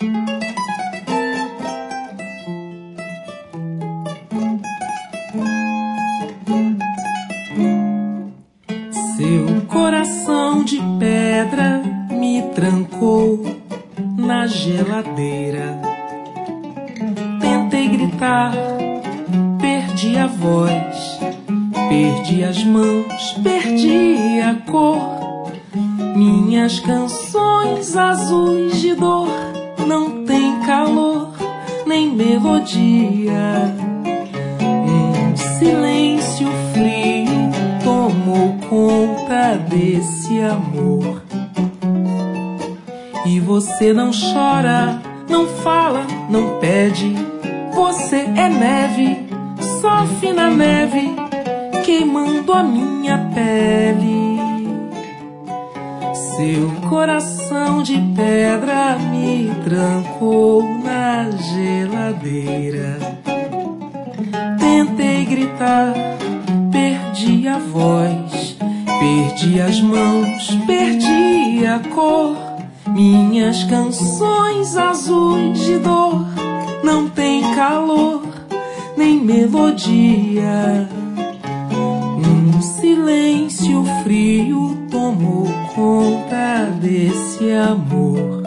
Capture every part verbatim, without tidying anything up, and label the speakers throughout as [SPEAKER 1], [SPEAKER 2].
[SPEAKER 1] Seu coração de pedra me trancou na geladeira. Tentei gritar, perdi a voz, perdi as mãos, perdi a cor. Minhas canções azuis de dor não têm calor nem melodia. Um silêncio frio tomou conta desse amor. E você não chora, não fala, não pede. Você é neve, sofre na neve, queimando a minha pele. Seu coração de pedra me trancou na geladeira. Tentei gritar, perdi a voz, perdi as mãos, perdi a cor. Minhas canções azuis de dor não têm calor nem melodia. Um silêncio frio tomou conta desse amor.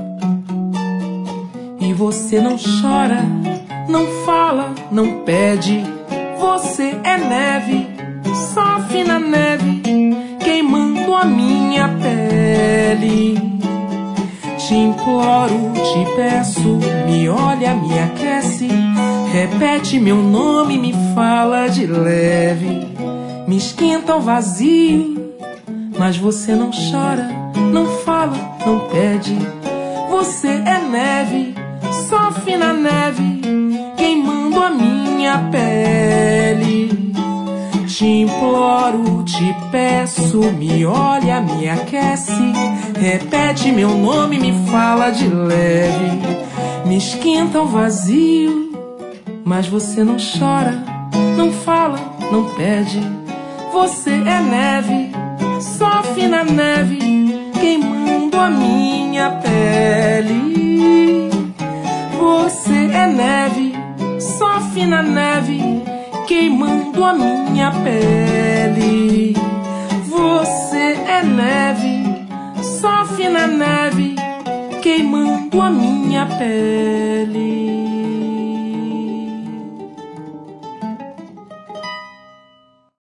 [SPEAKER 1] E você não chora, não fala, não pede. Você é neve, sofre na neve, queimando a minha pele. Te imploro, te peço, me olha, me aquece. Repete meu nome, me fala de leve. Me esquenta o vazio, mas você não chora, não fala, não pede. Você é neve, sofre na neve, queimando a minha pele. Te imploro, te peço, me olha, me aquece. Repete meu nome, me fala de leve. Me esquenta o vazio, mas você não chora, não fala, não pede. Você é neve, sofre na neve, queimando a minha pele. Você é neve, sofre na neve, queimando a minha pele. Você é neve, sofre na neve, queimando a minha pele.